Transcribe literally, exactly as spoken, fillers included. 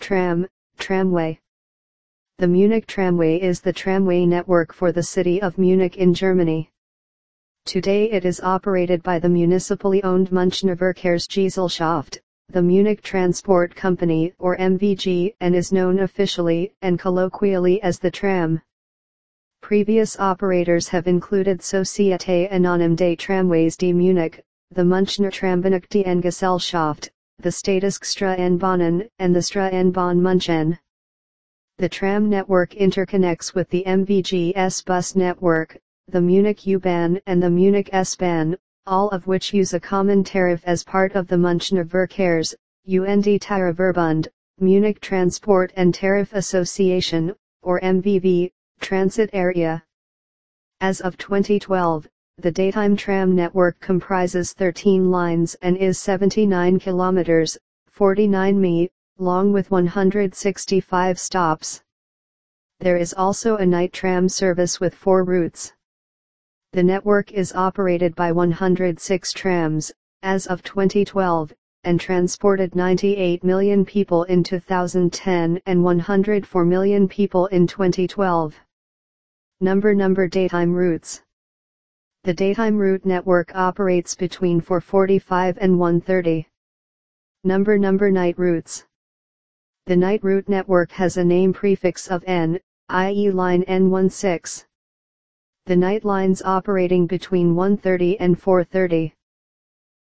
Tram, tramway. The Munich Tramway is the tramway network for the city of Munich in Germany. Today it is operated by the municipally owned Münchner Verkehrsgesellschaft, the Munich Transport Company or M V G, and is known officially and colloquially as the tram. Previous operators have included Societe Anonyme des Tramways de Munich, the Münchner Trambenutzungsgesellschaft, the Städtische Straßenbahnen, and the Straßenbahn München. The tram network interconnects with the M V G's bus network, the Munich U-Bahn and the Munich S-Bahn, all of which use a common tariff as part of the Münchner Verkehrs, und Tarifverbund, Munich Transport and Tariff Association, or M V V, transit area. As of twenty twelve, the daytime tram network comprises thirteen lines and is seventy-nine kilometers, forty-nine mi, long with one hundred sixty-five stops. There is also a night tram service with four routes. The network is operated by one hundred six trams, as of twenty twelve, and transported ninety-eight million people in two thousand ten and one hundred four million people in twenty twelve. Number Number Daytime routes. The daytime route network operates between four forty-five and one thirty. Number Number Night routes. The night route network has a name prefix of N, that is line N sixteen. The night lines operating between one thirty and four thirty.